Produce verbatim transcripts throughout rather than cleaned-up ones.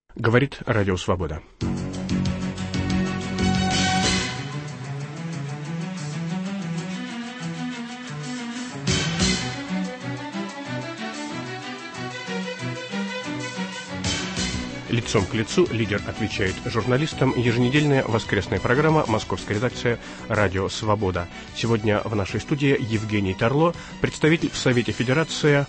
Говорит Радио Свобода. Лицом к лицу лидер отвечает журналистам. Еженедельная воскресная программа, московская редакция «Радио Свобода». Сегодня в нашей студии Евгений Тарло, представитель в Совете Федерации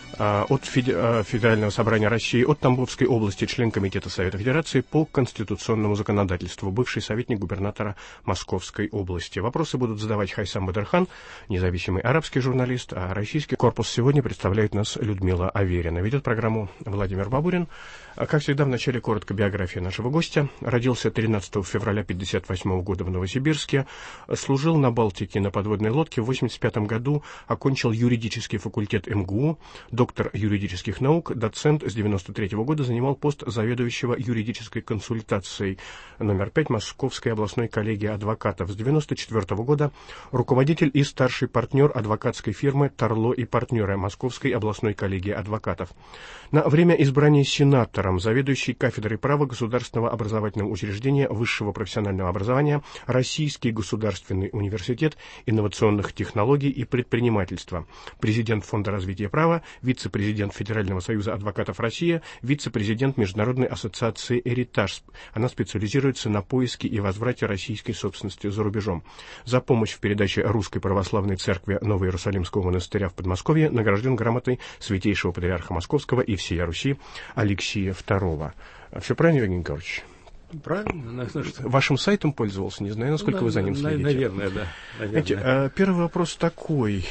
от Федерального собрания России, от Тамбовской области, член Комитета Совета Федерации по конституционному законодательству, бывший советник губернатора Московской области. Вопросы будут задавать Хайсам Бадырхан, независимый арабский журналист, а российский корпус сегодня представляет нас Людмила Аверина. Ведет программу Владимир Бабурин. Как всегда, в начале коротко биография нашего гостя. Родился тринадцатого февраля тысяча девятьсот пятьдесят восьмого года в Новосибирске. Служил на Балтике на подводной лодке. В восемьдесят пятом году окончил юридический факультет эм гэ у, доктор юридических наук, доцент. С девяносто третьего года занимал пост заведующего юридической консультацией номер пять Московской областной коллегии адвокатов. С девяносто четвертого года руководитель и старший партнер адвокатской фирмы «Тарло и партнеры» Московской областной коллегии адвокатов. На время избрания сенатором заведующий кафедрой права Государственного образовательного учреждения высшего профессионального образования Российский государственный университет инновационных технологий и предпринимательства, президент Фонда развития права, вице-президент Федерального союза адвокатов России, вице-президент Международной ассоциации «Эритаж». Она специализируется на поиске и возврате российской собственности за рубежом. За помощь в передаче Русской православной церкви Новоиерусалимского монастыря в Подмосковье награжден грамотой Святейшего Патриарха Московского и всея Руси Алексия Второго. Все правильно, Евгений Николаевич? Правильно. Вашим сайтом пользовался, не знаю, насколько ну, вы за ним следите. Наверное, да. Наверное. Знаете, первый вопрос такой.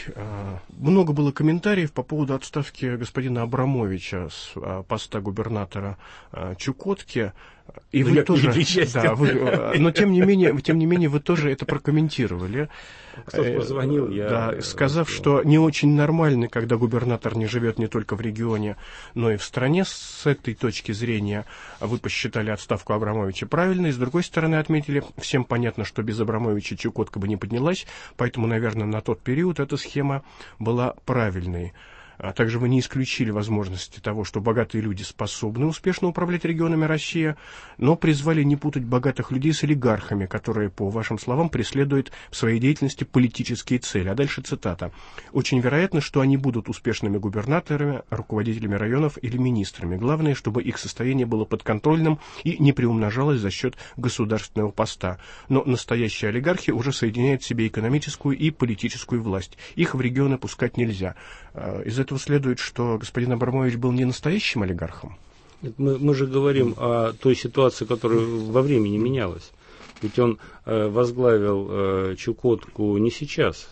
Много было комментариев по поводу отставки господина Абрамовича с поста губернатора Чукотки. И вы тоже, да, вы, но тем не менее, тем не менее, вы тоже это прокомментировали. Кто-то позвонил, я... Да, сказав, что не очень нормально, когда губернатор не живет не только в регионе, но и в стране. С этой точки зрения вы посчитали отставку Абрамовича правильной. С другой стороны, отметили, всем понятно, что без Абрамовича Чукотка бы не поднялась, поэтому, наверное, на тот период эта схема была правильной. А также вы не исключили возможности того, что богатые люди способны успешно управлять регионами России, но призвали не путать богатых людей с олигархами, которые, по вашим словам, преследуют в своей деятельности политические цели. А дальше цитата. «Очень вероятно, что они будут успешными губернаторами, руководителями районов или министрами. Главное, чтобы их состояние было подконтрольным и не приумножалось за счет государственного поста. Но настоящие олигархи уже соединяют в себе экономическую и политическую власть. Их в регионы пускать нельзя». Из этого следует, что господин Абрамович был не настоящим олигархом? Мы, мы же говорим о той ситуации, которая во времени менялась. Ведь он э, возглавил э, Чукотку не сейчас,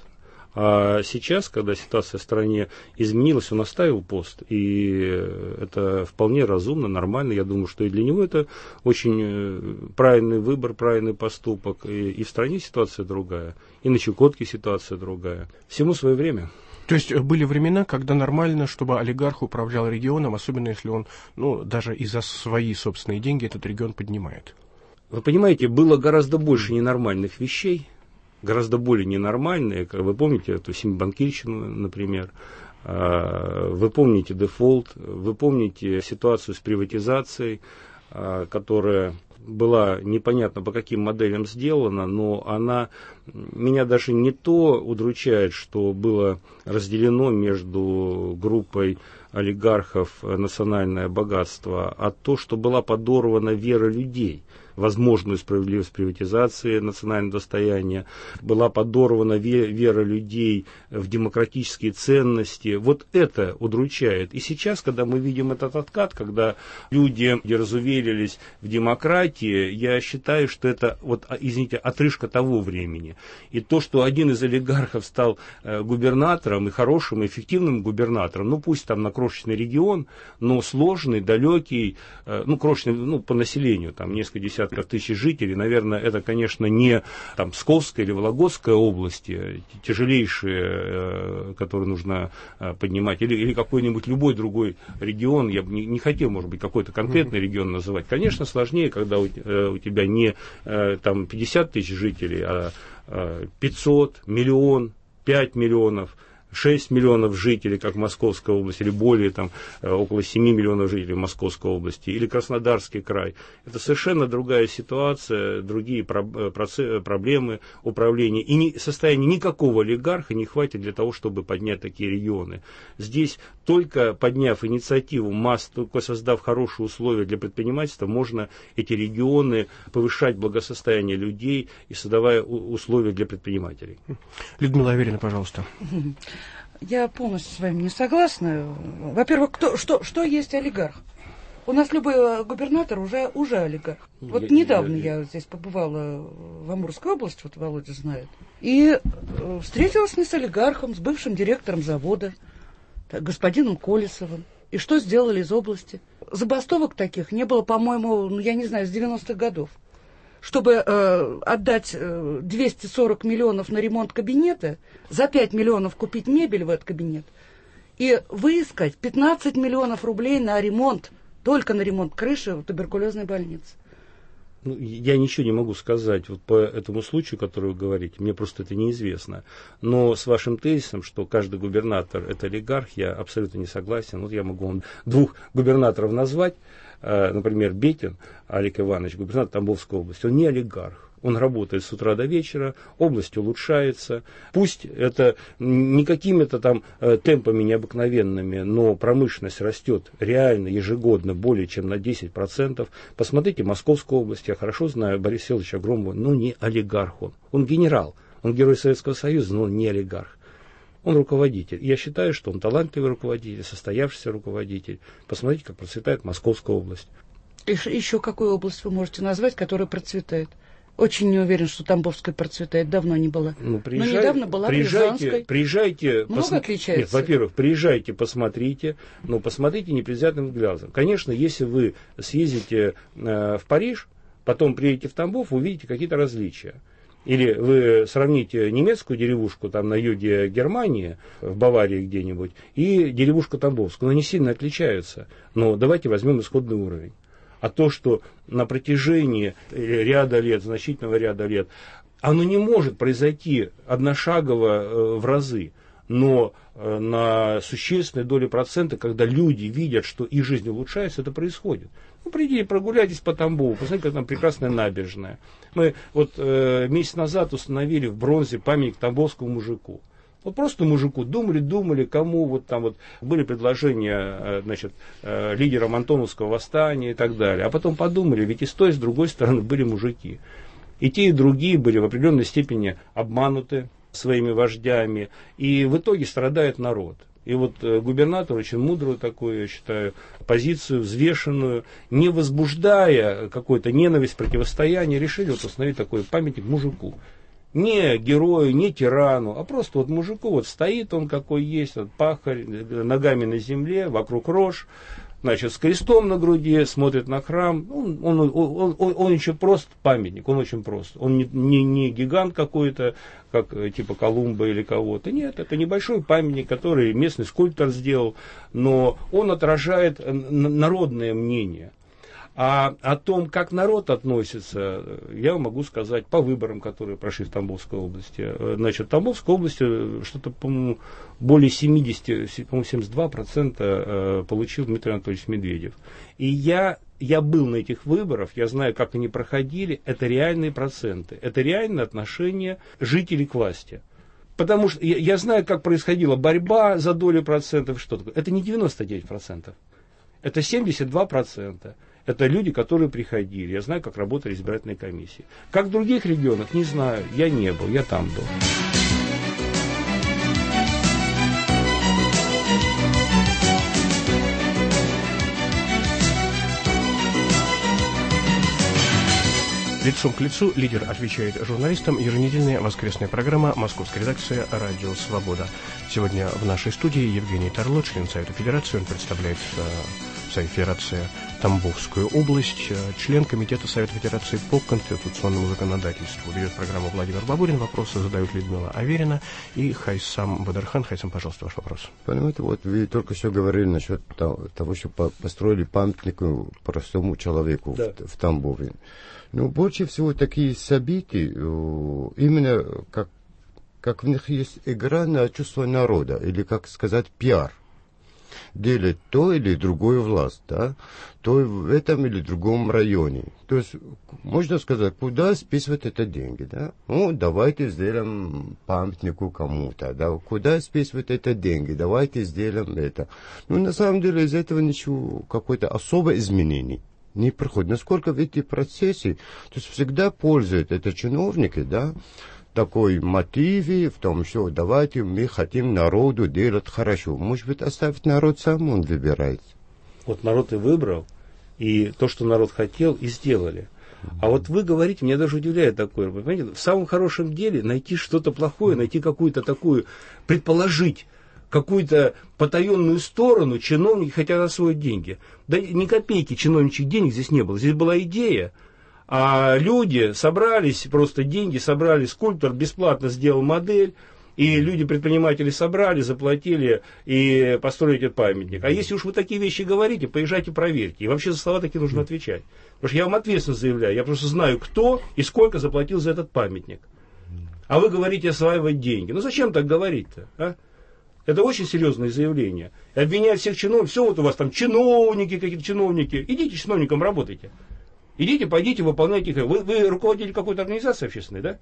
а сейчас, когда ситуация в стране изменилась, он оставил пост. И это вполне разумно, нормально. Я думаю, что и для него это очень правильный выбор, правильный поступок. И, и в стране ситуация другая, и на Чукотке ситуация другая. Всему свое время. То есть были времена, когда нормально, чтобы олигарх управлял регионом, особенно если он, ну, даже и за свои собственные деньги этот регион поднимает. Вы понимаете, было гораздо больше ненормальных вещей, гораздо более ненормальные. Как вы помните эту семибанкирщину, например, вы помните дефолт, вы помните ситуацию с приватизацией, которая была непонятно по каким моделям сделана, но она меня даже не то удручает, что было разделено между группой олигархов национальное богатство, а то, что была подорвана вера людей, возможную справедливость приватизации национального достояния, была подорвана вера людей в демократические ценности. Вот это удручает. И сейчас, когда мы видим этот откат, когда люди разуверились в демократии, я считаю, что это, вот, извините, отрыжка того времени. И то, что один из олигархов стал губернатором, и хорошим, и эффективным губернатором, ну пусть там на крошечный регион, но сложный, далекий, ну крошечный, ну по населению, там несколько десятков тысяч жителей, наверное, это, конечно, не там Псковская или Вологодская области, тяжелейшие, которые нужно поднимать, или, или какой-нибудь любой другой регион, я бы не, не хотел, может быть, какой-то конкретный регион называть. Конечно, сложнее, когда у, у тебя не там пятьдесят тысяч жителей, а пятьсот, миллион, пять миллионов, шесть миллионов жителей, как Московская область, или более, там, около семь миллионов жителей в Московской области, или Краснодарский край. Это совершенно другая ситуация, другие проблемы управления. И не, состояние никакого олигарха не хватит для того, чтобы поднять такие регионы. Здесь только подняв инициативу масс, только создав хорошие условия для предпринимательства, можно эти регионы повышать благосостояние людей и создавая условия для предпринимателей. Людмила Аверина, пожалуйста. Я полностью с вами не согласна. Во-первых, кто, что, что есть олигарх? У нас любой губернатор уже, уже олигарх. Вот я, недавно я, я... я здесь побывала в Амурской области, вот Володя знает, и встретилась не с олигархом, с бывшим директором завода, так, господином Колесовым. И что сделали из области? Забастовок таких не было, по-моему, ну, я не знаю, с девяностых годов. Чтобы э, отдать э, двести сорок миллионов на ремонт кабинета, за пять миллионов купить мебель в этот кабинет и выискать пятнадцать миллионов рублей на ремонт, только на ремонт крыши в туберкулезной больнице. Ну, я ничего не могу сказать вот по этому случаю, который вы говорите, мне просто это неизвестно. Но с вашим тезисом, что каждый губернатор – это олигарх, я абсолютно не согласен. Вот я могу вам двух губернаторов назвать. Например, Бетин Олег Иванович, губернатор Тамбовской области, он не олигарх. Он работает с утра до вечера, область улучшается. Пусть это не какими-то там темпами необыкновенными, но промышленность растет реально ежегодно более чем на десять процентов. Посмотрите Московскую область, я хорошо знаю Бориса Селовича Громова, но не олигарх он. Он генерал, он герой Советского Союза, но он не олигарх. Он руководитель. Я считаю, что он талантливый руководитель, состоявшийся руководитель. Посмотрите, как процветает Московская область. И еще какую область вы можете назвать, которая процветает? Очень не уверен, что Тамбовская процветает. Давно не была. Ну, приезжай, но недавно была приезжайте, приезжайте. Много пос... отличается? Нет, во-первых, приезжайте, посмотрите. Но посмотрите непредвзятым взглядом. Конечно, если вы съездите э, в Париж, потом приедете в Тамбов, вы увидите какие-то различия. Или вы сравните немецкую деревушку там на юге Германии, в Баварии где-нибудь, и деревушку Тамбовскую. Они сильно отличаются. Но давайте возьмем исходный уровень. А то, что на протяжении ряда лет, значительного ряда лет, оно не может произойти одношагово в разы, но на существенной доле процента, когда люди видят, что их жизнь улучшается, это происходит. Ну, придите, прогуляйтесь по Тамбову, посмотрите, как там прекрасная набережная. Мы вот э, месяц назад установили в бронзе памятник тамбовскому мужику. Вот просто мужику думали, думали, кому вот там вот были предложения, значит, лидерам Антоновского восстания и так далее. А потом подумали, ведь и с той, и с другой стороны были мужики. И те, и другие были в определенной степени обмануты своими вождями. И в итоге страдает народ. И вот губернатор очень мудрую такую, я считаю, позицию, взвешенную, не возбуждая какой-то ненависть, противостояние, решили вот установить такой памятник мужику. Не герою, не тирану, а просто вот мужику вот стоит он какой есть, вот пахарь, ногами на земле, вокруг рожь, значит, с крестом на груди, смотрит на храм. Он, он, он, он, он еще прост памятник, он очень прост. Он не, не, не гигант какой-то, как типа Колумба или кого-то. Нет, это небольшой памятник, который местный скульптор сделал, но он отражает народное мнение. А о том, как народ относится, я могу сказать по выборам, которые прошли в Тамбовской области. Значит, в Тамбовской области что-то, по-моему, более семьдесят, по-моему, семьдесят два процента получил Дмитрий Анатольевич Медведев. И я, я был на этих выборах, я знаю, как они проходили. Это реальные проценты, это реальное отношение жителей к власти. Потому что я, я знаю, как происходила борьба за долю процентов. Что такое. Это не девяносто девять процентов, это семьдесят два процента. Это люди, которые приходили. Я знаю, как работали избирательные комиссии. Как в других регионах, не знаю. Я не был, я там был. Лицом к лицу лидер отвечает журналистам. Еженедельная воскресная программа «Московская редакция. Радио Свобода». Сегодня в нашей студии Евгений Тарло, член Совета Федерации. Он представляет в Совете Федерации Тамбовскую область, член Комитета Совета Федерации по конституционному законодательству. Ведет программу Владимир Бабурин. Вопросы задают Людмила Аверина и Хайсам Бадархан. Хайсам, пожалуйста, ваш вопрос. Понимаете, вот вы только что говорили насчет того, что построили памятник простому человеку, да, в, в Тамбове. Но больше всего такие события, именно как, как в них есть игра на чувство народа, или, как сказать, пиар. Делать то или другую власть, да, то в этом или другом районе. То есть, можно сказать, куда списывать это деньги, да? Ну, давайте сделаем памятнику кому-то, да, куда списывать это деньги, давайте сделаем это. Ну, на самом деле, из этого ничего, какое-то особое изменение не проходит. Насколько в эти процессы, то есть, всегда пользуют это чиновники, да, такой мотиве в том, что давайте мы хотим народу делать хорошо. Может быть, оставить народ сам, он выбирает. Вот народ и выбрал, и то, что народ хотел, и сделали. А вот вы говорите, меня даже удивляет такое, вы понимаете, в самом хорошем деле найти что-то плохое, найти какую-то такую, предположить какую-то потаенную сторону, чиновники хотят освоить деньги. Да ни копейки чиновничьих денег здесь не было, здесь была идея. А люди собрались, просто деньги собрали, скульптор бесплатно сделал модель, и люди-предприниматели собрали, заплатили и построили этот памятник. А если уж вы такие вещи говорите, поезжайте, проверьте. И вообще за слова такие нужно отвечать. Потому что я вам ответственно заявляю, я просто знаю, кто и сколько заплатил за этот памятник. А вы говорите осваивать деньги. Ну зачем так говорить-то, а? Это очень серьезное заявление. И обвинять всех чиновников, все вот у вас там чиновники, какие-то чиновники. Идите чиновникам работайте. Идите, пойдите, выполняйте их. Вы, вы руководитель какой-то организации общественной, да?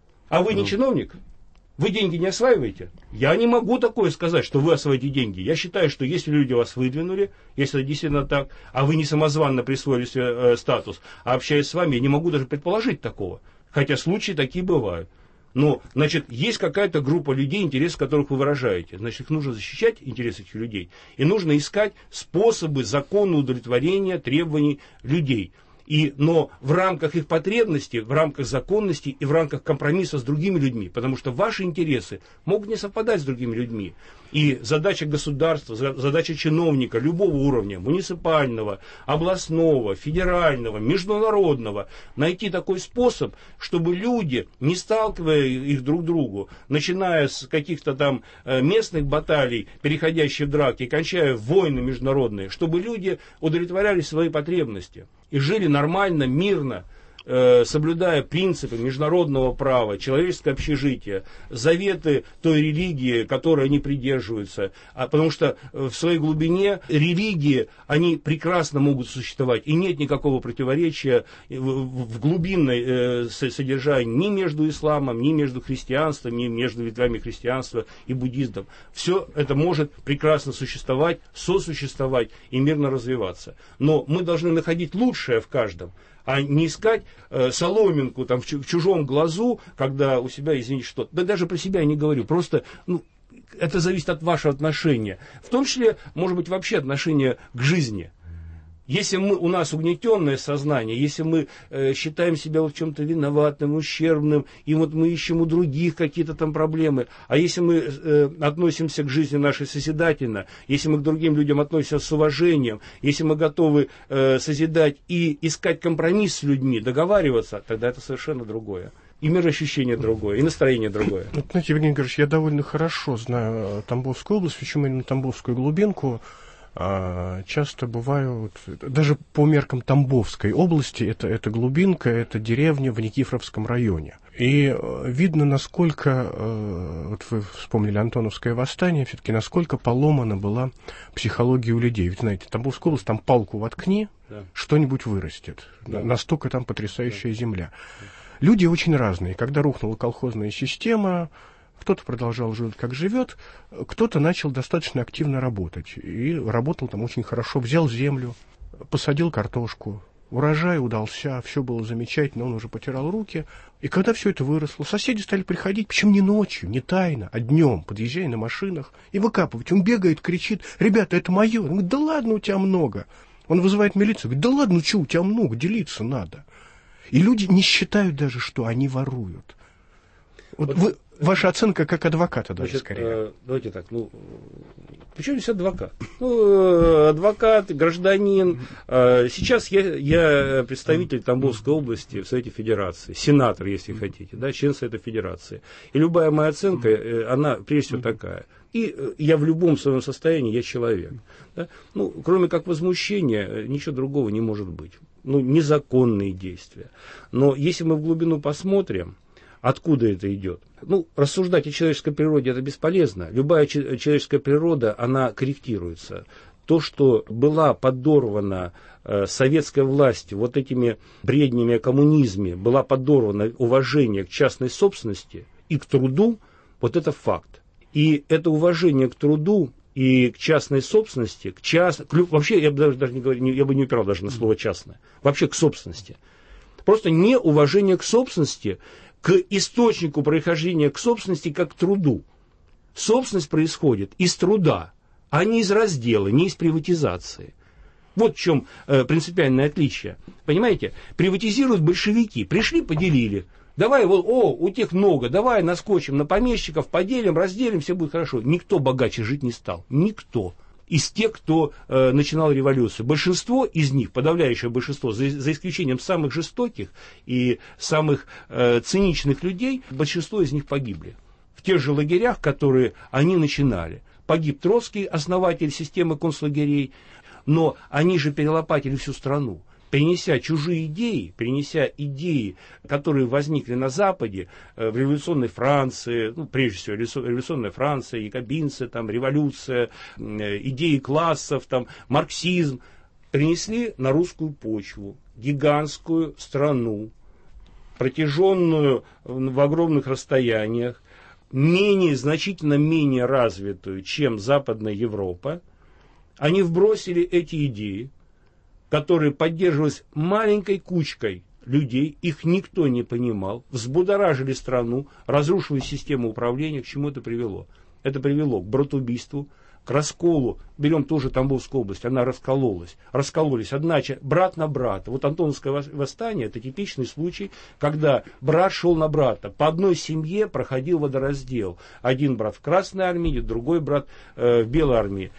А вы не чиновник? Вы деньги не осваиваете? Я не могу такое сказать, что вы осваиваете деньги. Я считаю, что если люди вас выдвинули, если это действительно так, а вы не самозванно присвоили себе э, статус, а общаясь с вами, я не могу даже предположить такого. Хотя случаи такие бывают. Но, значит, есть какая-то группа людей, интересы которых вы выражаете. Значит, их нужно защищать, интересы этих людей. И нужно искать способы законного удовлетворения требований людей. И, но в рамках их потребностей, в рамках законности и в рамках компромисса с другими людьми. Потому что ваши интересы могут не совпадать с другими людьми. И задача государства, задача чиновника любого уровня, муниципального, областного, федерального, международного, найти такой способ, чтобы люди, не сталкивая их друг к другу, начиная с каких-то там местных баталий, переходящих в драки, кончая в войны международные, чтобы люди удовлетворяли свои потребности и жили нормально, мирно, э, соблюдая принципы международного права, человеческое общежитие, заветы той религии, которой они придерживаются. А, потому что в своей глубине религии, они прекрасно могут существовать. И нет никакого противоречия в, в глубинной э, содержании ни между исламом, ни между христианством, ни между ветвями христианства и буддизмом. Все это может прекрасно существовать, сосуществовать и мирно развиваться. Но мы должны находить лучшее в каждом, а не искать э, соломинку там, в, в чужом глазу, когда у себя, извините, что. Да даже про себя я не говорю, просто ну, это зависит от вашего отношения. В том числе, может быть, вообще отношение к жизни. Если мы, у нас угнетенное сознание, если мы э, считаем себя вот в чем-то виноватым, ущербным, и вот мы ищем у других какие-то там проблемы, а если мы э, относимся к жизни нашей созидательно, если мы к другим людям относимся с уважением, если мы готовы э, созидать и искать компромисс с людьми, договариваться, тогда это совершенно другое. И мироощущение другое, и настроение другое. Вот, знаете, Евгений Георгиевич, я довольно хорошо знаю Тамбовскую область, почему именно Тамбовскую глубинку. Часто бываю, даже по меркам Тамбовской области, это, это глубинка, это деревня в Никифоровском районе. И видно, насколько, вот вы вспомнили Антоновское восстание, все-таки насколько поломана была психология у людей. Ведь, знаете, Тамбовская область, там палку воткни, да. Что-нибудь вырастет. Да. Настолько там потрясающая да. земля. Люди очень разные. Когда рухнула колхозная система, кто-то продолжал жить, как живет, кто-то начал достаточно активно работать. И работал там очень хорошо. Взял землю, посадил картошку. Урожай удался, все было замечательно, он уже потирал руки. И когда все это выросло, соседи стали приходить, причем не ночью, не тайно, а днем, подъезжая на машинах, и выкапывать. Он бегает, кричит: ребята, это мое. Он говорит: да ладно, у тебя много. Он вызывает милицию, говорит: да ладно, что, у тебя много, делиться надо. И люди не считают даже, что они воруют. Вот, вот вы... Ваша оценка как адвоката даже, значит, скорее. Э, давайте так, ну, почему здесь адвокат? Ну, адвокат, гражданин. Э, сейчас я, я представитель Тамбовской области в Совете Федерации, сенатор, если хотите, да, член Совета Федерации. И любая моя оценка, э, она прежде всего такая. И э, я в любом своем состоянии, я человек. Да? Ну, кроме как возмущения, ничего другого не может быть. Ну, незаконные действия. Но если мы в глубину посмотрим, Откуда это идет? Ну, рассуждать о человеческой природе это бесполезно. Любая человеческая природа, она корректируется. То, что была подорвана э, советской властью вот этими бреднями о коммунизме, была подорвана уважение к частной собственности и к труду, вот это факт. И это уважение к труду и к частной собственности, к част... вообще я бы даже, даже не говорю, я бы не упирал даже на слово частное, вообще к собственности. Просто неуважение к собственности, к источнику происхождения к собственности как к труду. Собственность происходит из труда, а не из раздела, не из приватизации. Вот в чем э, принципиальное отличие. Понимаете, приватизируют большевики, пришли, поделили. Давай, вот, о, у тех много, давай наскочим на помещиков, поделим, разделим, все будет хорошо. Никто богаче жить не стал. Никто. Из тех, кто э, начинал революцию. Большинство из них, подавляющее большинство, за, за исключением самых жестоких и самых э, циничных людей, большинство из них погибли. В тех же лагерях, которые они начинали. Погиб Троцкий, основатель системы концлагерей, но они же перелопатили всю страну. Перенеся чужие идеи, перенеся идеи, которые возникли на Западе, в революционной Франции, ну, прежде всего, революционная Франция, якобинцы, там, революция, идеи классов, там, марксизм, принесли на русскую почву гигантскую страну, протяженную в огромных расстояниях, менее, значительно менее развитую, чем Западная Европа. Они вбросили эти идеи, которые поддерживались маленькой кучкой людей, их никто не понимал, взбудоражили страну, разрушили систему управления. К чему это привело? Это привело к братоубийству, к расколу. Берем тоже Тамбовскую область, она раскололась. Раскололись, одна часть, брат на брата. Вот Антоновское восстание, это типичный случай, когда брат шел на брата. По одной семье проходил водораздел. Один брат в Красной армии, другой брат э, в Белой армии.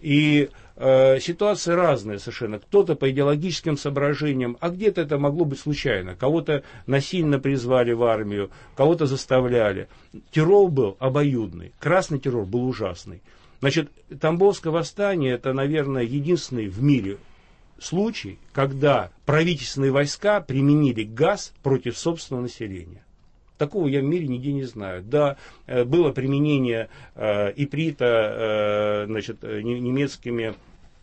И э, ситуации разные совершенно. Кто-то по идеологическим соображениям, а где-то это могло быть случайно. Кого-то насильно призвали в армию, кого-то заставляли. Террор был обоюдный. Красный террор был ужасный. Значит, Тамбовское восстание — это, наверное, единственный в мире случай, когда правительственные войска применили газ против собственного населения. Такого я в мире нигде не знаю. Да, было применение э, иприта э, значит, немецкими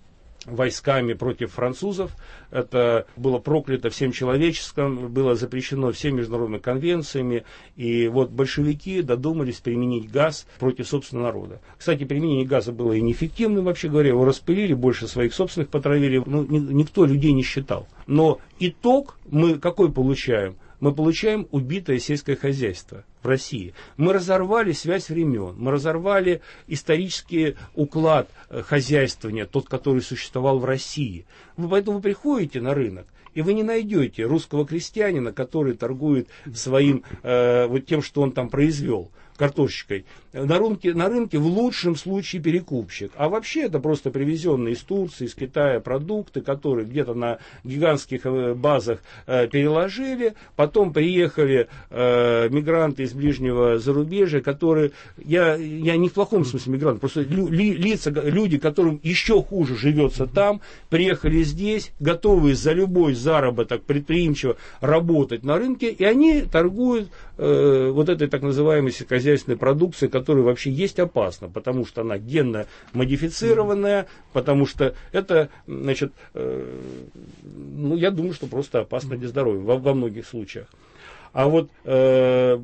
войсками против французов. Это было проклято всем человечеством, было запрещено всеми международными конвенциями. И вот большевики додумались применить газ против собственного народа. Кстати, применение газа было и неэффективным, вообще говоря. Его распылили, больше своих собственных потравили. Ну, ни, никто людей не считал. Но итог мы какой получаем? Мы получаем убитое сельское хозяйство в России. Мы разорвали связь времен, мы разорвали исторический уклад хозяйствования, тот, который существовал в России. Вы поэтому вы приходите на рынок, и вы не найдете русского крестьянина, который торгует своим, э, вот тем, что он там произвел, картошечкой. На рынке, на рынке в лучшем случае перекупщик. А вообще это просто привезенные из Турции, из Китая продукты, которые где-то на гигантских базах э, переложили. Потом приехали э, мигранты из ближнего зарубежья, которые, я, я не в плохом смысле мигранты, просто лю, ли, лица, люди, которым еще хуже живется там, приехали здесь, готовые за любой заработок предприимчиво работать на рынке, и они торгуют э, вот этой так называемой сельскохозяйственной продукцией, которая вообще есть опасна, потому что она генно модифицированная, потому что это, значит, э, ну, я думаю, что просто опасно для здоровья во, во многих случаях. А вот э,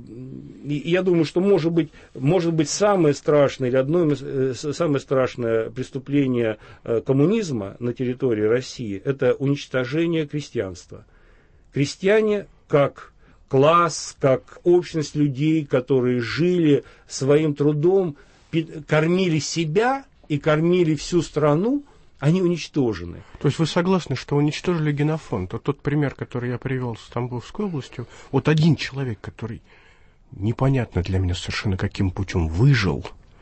я думаю, что может быть, может быть самое страшное или одно э, самое страшное преступление э, коммунизма на территории России — это уничтожение крестьянства. Крестьяне как класс, как общность людей, которые жили своим трудом, кормили себя и кормили всю страну, они уничтожены. То есть вы согласны, что уничтожили генофонд? Вот тот пример, который я привел с Тамбовской областью, вот один человек, который непонятно для меня совершенно каким путем выжил,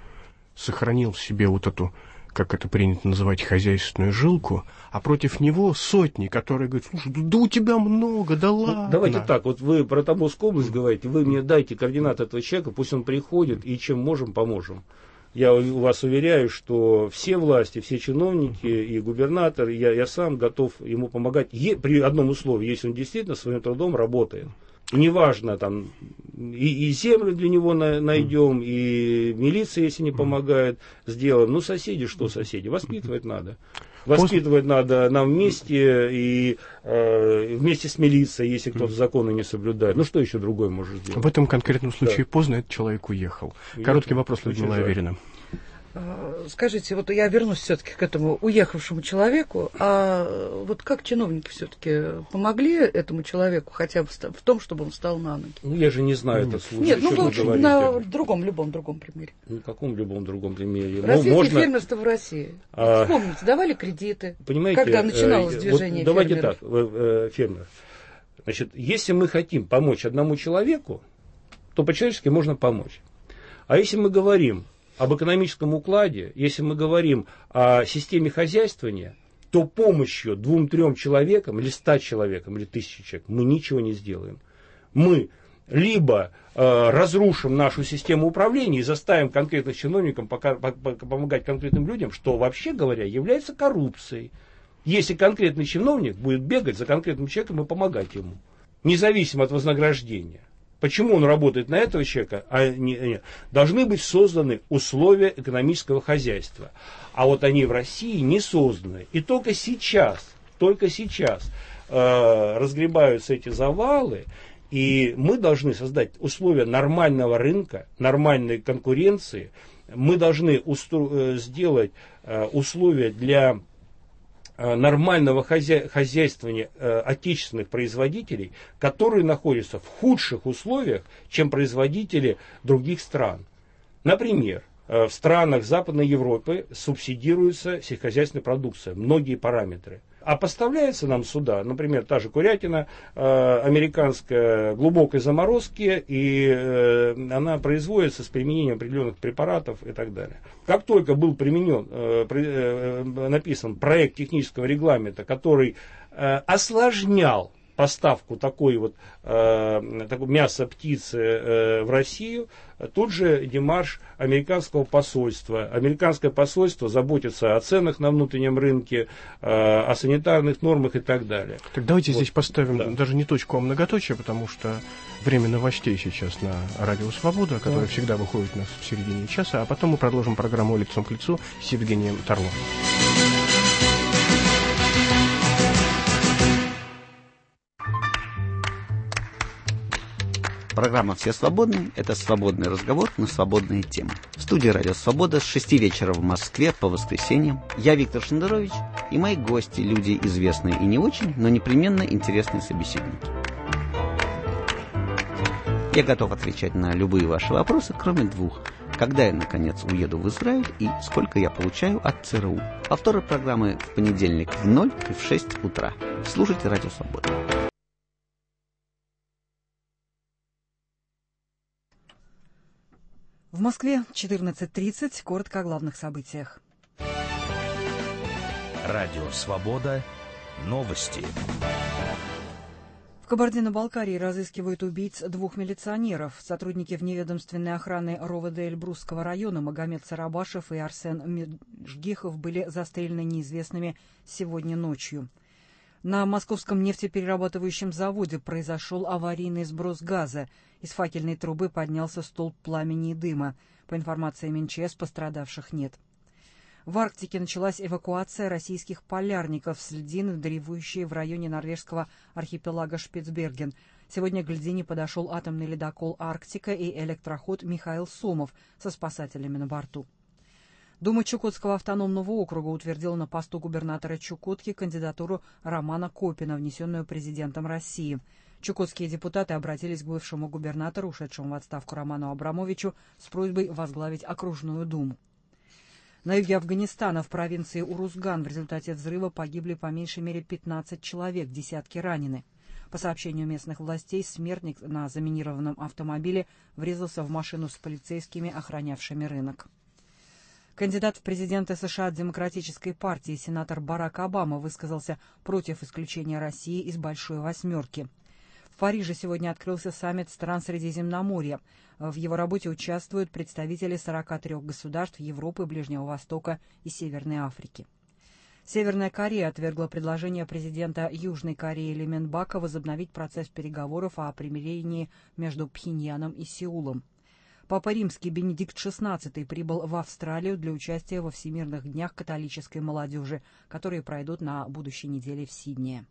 сохранил в себе вот эту, как это принято называть, хозяйственную жилку, а против него сотни, которые говорят: слушай, да у тебя много, да ладно. Ну, давайте так, вот вы про Тамбовскую область говорите, вы мне дайте координаты этого человека, пусть он приходит, и чем можем, поможем. Я вас уверяю, что все власти, все чиновники и губернатор, я, я сам готов ему помогать е, при одном условии, если он действительно своим трудом работает. И неважно, там, и, и землю для него на, найдем, и милиция, если не помогает, сделаем. Ну, соседи, что соседи? Воспитывать надо. Воспитывать надо нам вместе, и э, вместе с милицией, если кто-то законы не соблюдает. Ну, что еще другое может сделать? В этом конкретном случае да. поздно этот человек уехал. Короткий уехал. Вопрос, Людмила Аверина. Скажите, вот я вернусь все-таки к этому уехавшему человеку, а вот как чиновники все-таки помогли этому человеку хотя бы в том, чтобы он встал на ноги? Ну, я же не знаю этот случай. Нет, ну лучше на другом, любом другом примере. На каком любом другом примере? Развитие ну, можно... фермерства в России. А... Вспомните, давали кредиты, Понимаете, когда начиналось движение вот давайте фермеров. так, фермер. Значит, если мы хотим помочь одному человеку, то по-человечески можно помочь. А если мы говорим об экономическом укладе, если мы говорим о системе хозяйствования, то помощью двум-трем человекам, или ста человекам, или тысяче человек мы ничего не сделаем. Мы либо э, разрушим нашу систему управления и заставим конкретных чиновников пока, по, по, помогать конкретным людям, что, вообще говоря, является коррупцией. Если конкретный чиновник будет бегать за конкретным человеком и помогать ему, независимо от вознаграждения. Почему он работает на этого человека, а не, не. Должны быть созданы условия экономического хозяйства. А вот они в России не созданы. И только сейчас, только сейчас э, разгребаются эти завалы, и мы должны создать условия нормального рынка, нормальной конкуренции. Мы должны устро- сделать э, условия для нормального хозя... хозяйствования э, отечественных производителей, которые находятся в худших условиях, чем производители других стран. Например, э, в странах Западной Европы субсидируется сельскохозяйственная продукция, многие параметры. А поставляется нам сюда, например, та же курятина э, американская, глубокой заморозки, и э, она производится с применением определенных препаратов и так далее. Как только был применен, э, э, написан проект технического регламента, который э, осложнял поставку такой вот, э, такой мяса птицы э, в Россию, тут же демарш американского посольства. Американское посольство заботится о ценах на внутреннем рынке, э, о санитарных нормах и так далее. Так давайте вот здесь поставим да. даже не точку, а многоточие, потому что время новостей сейчас на Радио Свобода, которое да. всегда выходит у нас в середине часа, а потом мы продолжим программу «Лицом к лицу» с Евгением Тарло. Программа «Все свободны» — это свободный разговор на свободные темы. В студии «Радио Свобода» с шести вечера в Москве по воскресеньям я, Виктор Шендерович, и мои гости, люди известные и не очень, но непременно интересные собеседники. Я готов отвечать на любые ваши вопросы, кроме двух. Когда я, наконец, уеду в Израиль и сколько я получаю от ЦРУ. Повторы программы в понедельник в ноль и в шесть утра. Слушайте «Радио Свобода». В Москве четырнадцать тридцать. Коротко о главных событиях. Радио «Свобода». Новости. В Кабардино-Балкарии разыскивают убийц двух милиционеров. Сотрудники вневедомственной охраны РОВД Эльбрусского района Магомед Сарабашев и Арсен Межгихов были застрелены неизвестными сегодня ночью. На московском нефтеперерабатывающем заводе произошел аварийный сброс газа. Из факельной трубы поднялся столб пламени и дыма. По информации МЧС, пострадавших нет. В Арктике началась эвакуация российских полярников с льдины, дрейфующей в районе норвежского архипелага Шпицберген. Сегодня к льдине подошел атомный ледокол «Арктика» и электроход «Михаил Сомов» со спасателями на борту. Дума Чукотского автономного округа утвердила на посту губернатора Чукотки кандидатуру Романа Копина, внесенную президентом России. Чукотские депутаты обратились к бывшему губернатору, ушедшему в отставку Роману Абрамовичу, с просьбой возглавить окружную думу. На юге Афганистана, в провинции Урузган, в результате взрыва погибли по меньшей мере пятнадцать человек, десятки ранены. По сообщению местных властей, смертник на заминированном автомобиле врезался в машину с полицейскими, охранявшими рынок. Кандидат в президенты США от Демократической партии сенатор Барак Обама высказался против исключения России из «Большой восьмерки». В Париже сегодня открылся саммит стран Средиземноморья. В его работе участвуют представители сорока трёх государств Европы, Ближнего Востока и Северной Африки. Северная Корея отвергла предложение президента Южной Кореи Ли Мин-бака возобновить процесс переговоров о примирении между Пхеньяном и Сеулом. Папа Римский Бенедикт шестнадцатый прибыл в Австралию для участия во Всемирных днях католической молодежи, которые пройдут на будущей неделе в Сиднее.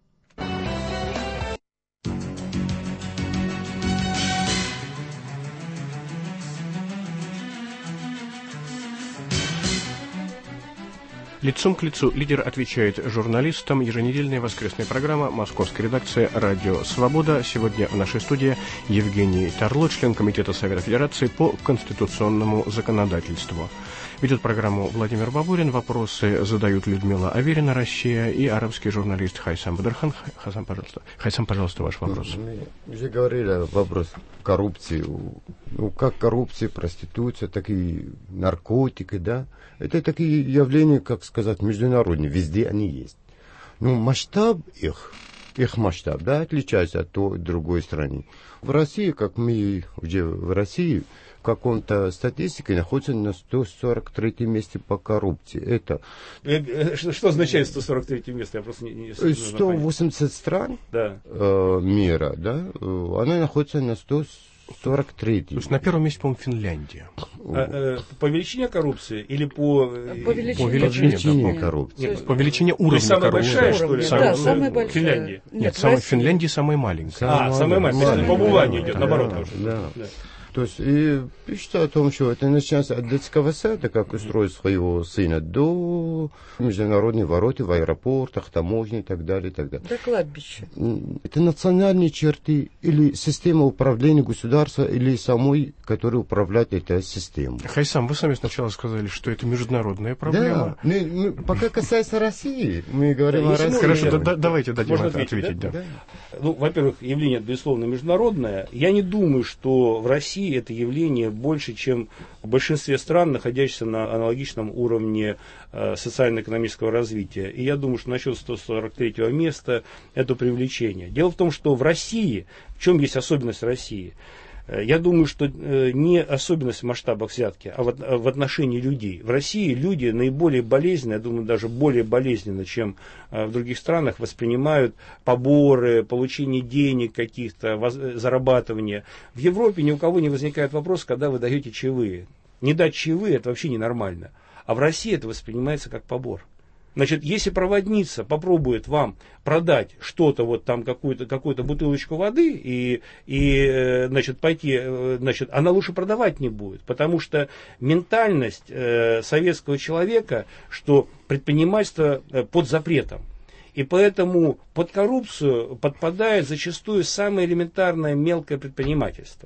Лицом к лицу лидер отвечает журналистам. Еженедельная воскресная программа «Московская редакция. Радио Свобода». Сегодня в нашей студии Евгений Тарло, член Комитета Совета Федерации по конституционному законодательству. Ведет программу Владимир Бабурин. Вопросы задают Людмила Аверина, Россия, и арабский журналист Хайсам Бадрхан. Хайсам, пожалуйста. Хайсам, пожалуйста, ваш вопрос. Мы уже говорили вопрос коррупции. Ну, как коррупция, проституция, так и наркотики, да. Это такие явления, как сказать, международные. Везде они есть. Но масштаб их, их масштаб, да, отличается от той другой страны. В России, как мы уже в России, в каком-то статистике находится на сто сорок третьем месте по коррупции. Это что, что означает сто сорок третье место? Я просто не, не сто восемьдесят стран да. э, мира, да, э, она находится на сто сорок третьем. То есть на первом месте, по-моему, Финляндия. А, э, по величине коррупции или по... По величине, по величине, по величине да, коррупции. Нет, по величине уровня самая коррупции. большая, что ли? Сам, да, самая большая. Финляндия. Нет, Нет, самая, в в Финляндии самая маленькая. А, самая маленькая. По бумаге идет, да, наоборот. да, Потому, да. да. То есть и пишет о том, что это начинается от детского сада, как устроить своего сына, до международных ворот в аэропортах, таможни и так далее, и так далее. До кладбища. Это национальные черты или система управления государства, или самой, которая управляет этой системой. Хайсам, вы сами сначала сказали, что это международная проблема. Да, мы, мы, пока касается России, мы говорим Да, о России. Хорошо, да, да, давайте дадим Можно это ответить, ответить. да? Да? Да. Ну, во-первых, явление, безусловно, международное. Я не думаю, что в России это явление больше, чем в большинстве стран, находящихся на аналогичном уровне э, социально-экономического развития. И я думаю, что насчет сто сорок третьего места это привлечение. Дело в том, что в России, в чем есть особенность России? Я думаю, что не особенность в масштабах взятки, а в отношении людей. В России люди наиболее болезненно, я думаю, даже более болезненно, чем в других странах, воспринимают поборы, получение денег каких-то, зарабатывание. В Европе ни у кого не возникает вопрос, когда вы даете чаевые. Не дать чаевые – это вообще ненормально. А в России это воспринимается как побор. Значит, если проводница попробует вам продать что-то, вот там какую-то, какую-то бутылочку воды, и, и значит, пойти, значит, она лучше продавать не будет, потому что ментальность э, советского человека, что предпринимательство под запретом. И поэтому под коррупцию подпадает зачастую самое элементарное мелкое предпринимательство.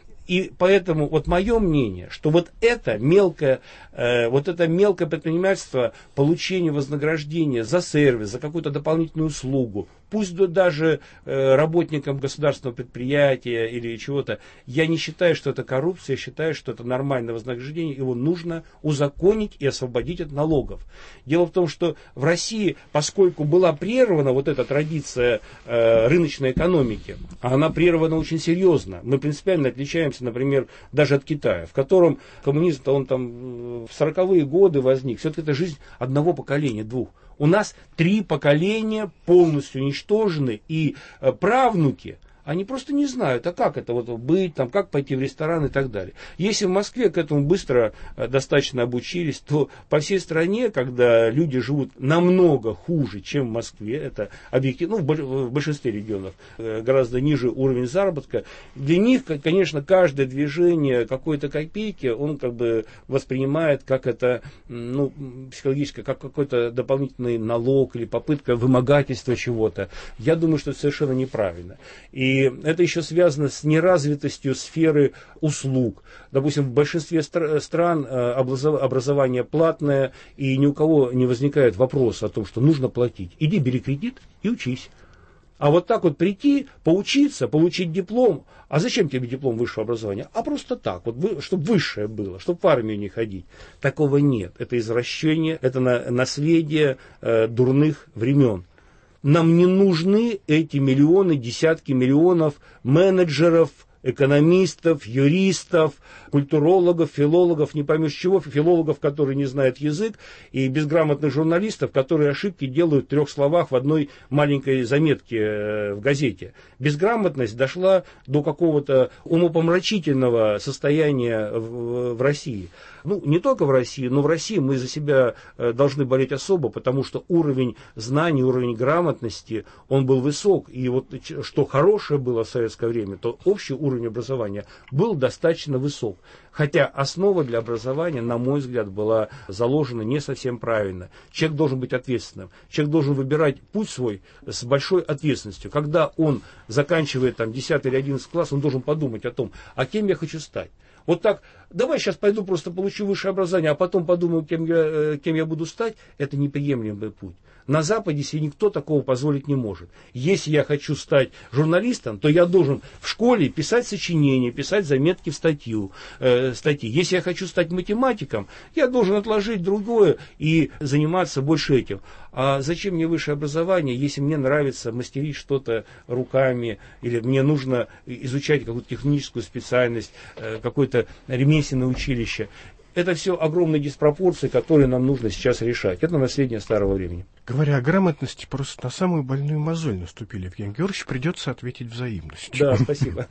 И поэтому вот мое мнение, что вот это мелкое, э, вот это мелкое предпринимательство, получение вознаграждения за сервис, за какую-то дополнительную услугу, пусть даже э, работникам государственного предприятия или чего-то, я не считаю, что это коррупция, я считаю, что это нормальное вознаграждение, его нужно узаконить и освободить от налогов. Дело в том, что в России, поскольку была прервана вот эта традиция э, рыночной экономики, а она прервана очень серьезно, мы принципиально отличаемся, например, даже от Китая, в котором коммунизм-то он там в сороковые годы возник. Все-таки это жизнь одного поколения, двух. У нас три поколения полностью уничтожены, и правнуки, они просто не знают, а как это вот быть, там, как пойти в ресторан и так далее. Если в Москве к этому быстро достаточно обучились, то по всей стране, когда люди живут намного хуже, чем в Москве, это объективно, ну, в большинстве регионов гораздо ниже уровень заработка, для них, конечно, каждое движение какой-то копейки, он как бы воспринимает как это, ну, психологически, как какой-то дополнительный налог или попытка вымогательства чего-то. Я думаю, что это совершенно неправильно. И И это еще связано с неразвитостью сферы услуг. Допустим, в большинстве стр- стран образование платное, и ни у кого не возникает вопрос о том, что нужно платить. Иди, бери кредит и учись. А вот так вот прийти, поучиться, получить диплом. А зачем тебе диплом высшего образования? А просто так, вот, чтобы высшее было, чтобы в армию не ходить. Такого нет. Это извращение, это на- наследие э, дурных времен. Нам не нужны эти миллионы, десятки миллионов менеджеров, экономистов, юристов, культурологов, филологов, не поймешь чего, филологов, которые не знают язык, и безграмотных журналистов, которые ошибки делают в трех словах в одной маленькой заметке в газете. Безграмотность дошла до какого-то умопомрачительного состояния в, в России. Ну, не только в России, но в России мы за себя должны болеть особо, потому что уровень знаний, уровень грамотности, он был высок. И вот что хорошее было в советское время, то общий уровень образования был достаточно высок. Хотя основа для образования, на мой взгляд, была заложена не совсем правильно. Человек должен быть ответственным. Человек должен выбирать путь свой с большой ответственностью. Когда он заканчивает там десятый или одиннадцатый класс, он должен подумать о том, а кем я хочу стать. Вот так, давай сейчас пойду просто получу высшее образование, а потом подумаю, кем я, кем я буду стать, это неприемлемый путь. На Западе себе никто такого позволить не может. Если я хочу стать журналистом, то я должен в школе писать сочинения, писать заметки в статью, э, статьи. Если я хочу стать математиком, я должен отложить другое и заниматься больше этим. А зачем мне высшее образование, если мне нравится мастерить что-то руками, или мне нужно изучать какую-то техническую специальность, э, какое-то ремесленное училище? Это все огромные диспропорции, которые нам нужно сейчас решать. Это наследие старого времени. Говоря о грамотности, просто на самую больную мозоль наступили, Евгений Георгиевич, придется ответить взаимностью. Да, спасибо.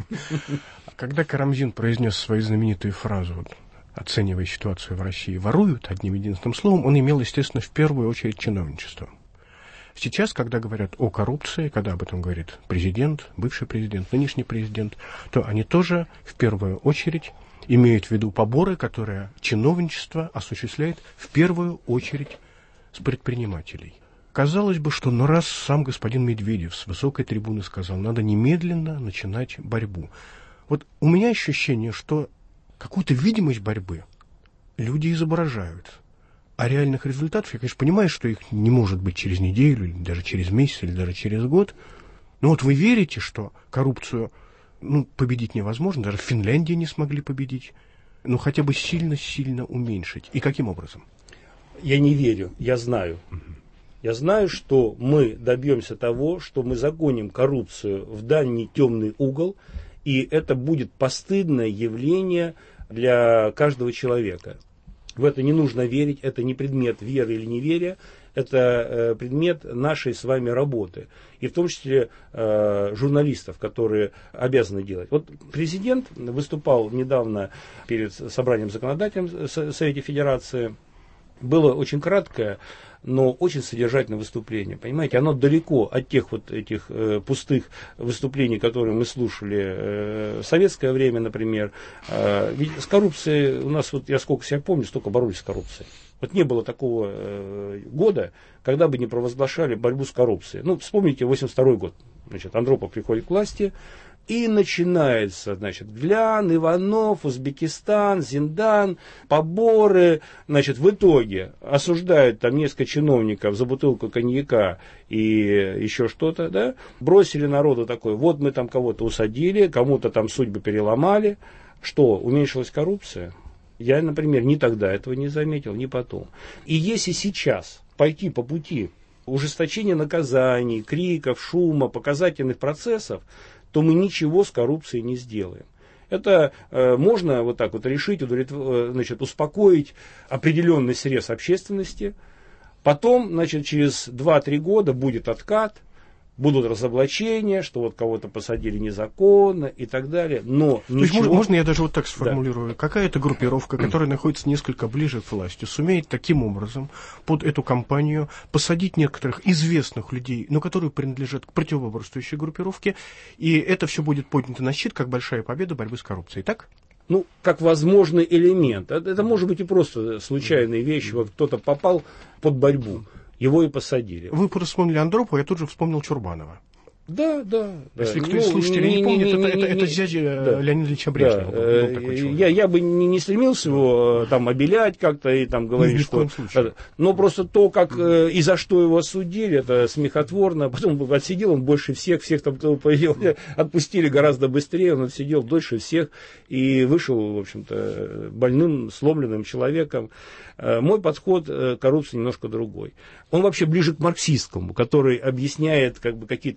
Когда Карамзин произнес свою знаменитую фразу, оценивая ситуацию в России, воруют одним единственным словом, он имел, естественно, в первую очередь чиновничество. Сейчас, когда говорят о коррупции, когда об этом говорит президент, бывший президент, нынешний президент, то они тоже в первую очередь имеют в виду поборы, которые чиновничество осуществляет в первую очередь с предпринимателей. Казалось бы, что ну раз сам господин Медведев с высокой трибуны сказал, надо немедленно начинать борьбу. Вот у меня ощущение, что какую-то видимость борьбы люди изображают. А реальных результатов, я, конечно, понимаю, что их не может быть через неделю, или даже через месяц, или даже через год. Но вот вы верите, что коррупцию ну, победить невозможно, даже в Финляндии не смогли победить, но хотя бы сильно-сильно уменьшить. И каким образом? Я не верю, я знаю. Я знаю, что мы добьемся того, что мы загоним коррупцию в дальний темный угол, и это будет постыдное явление для каждого человека. В это не нужно верить, это не предмет веры или неверия, это э, предмет нашей с вами работы. И в том числе э, журналистов, которые обязаны делать. Вот президент выступал недавно перед собранием законодателей Совета Федерации. Было очень краткое, но очень содержательное выступление. Понимаете, оно далеко от тех вот этих э, пустых выступлений, которые мы слушали э, в советское время, например. Э, ведь с коррупцией у нас, вот я сколько себя помню, столько боролись с коррупцией. Вот не было такого э, года, когда бы не провозглашали борьбу с коррупцией. Ну, вспомните, восемьдесят второй год. Значит, Андропов приходит к власти, и начинается, значит, Глян, Иванов, Узбекистан, Зиндан, поборы. Значит, в итоге осуждают там несколько чиновников за бутылку коньяка и еще что-то, да. Бросили народу такой, вот мы там кого-то усадили, кому-то там судьбы переломали. Что, уменьшилась коррупция? Я, например, ни тогда этого не заметил, ни потом. И если сейчас пойти по пути ужесточения наказаний, криков, шума, показательных процессов, то мы ничего с коррупцией не сделаем. Это э, можно вот так вот решить, удовлетв... значит, успокоить определенный срез общественности. Потом, значит, через два-три года будет откат, будут разоблачения, что вот кого-то посадили незаконно и так далее. Но ничего... То есть, можно я даже вот так сформулирую? Да. Какая-то группировка, которая находится несколько ближе к власти, сумеет таким образом под эту кампанию посадить некоторых известных людей, но которые принадлежат к противоборствующей группировке, и это все будет поднято на щит, как большая победа борьбы с коррупцией. Так? Ну, как возможный элемент. Это может быть и просто случайная вещь. Вот кто-то попал под борьбу. Его и посадили. Вы просто вспомнили Андропова, я тут же вспомнил Чурбанова. Да, да. Если да. кто из слушателей не, не помнит, не, не, это, не, это, это зятя да. Леонида Ильича Брежнева. Да. Был, был я, я бы не, не стремился его там обелять как-то и там говорить, ни что... в коем случае. Но просто то, как mm. и за что его осудили, это смехотворно. Потом отсидел он больше всех, всех там появил, отпустили гораздо быстрее, он отсидел дольше всех и вышел, в общем-то, больным, сломленным человеком. Мой подход к коррупции немножко другой. Он вообще ближе к марксистскому, который объясняет как бы какие-то явления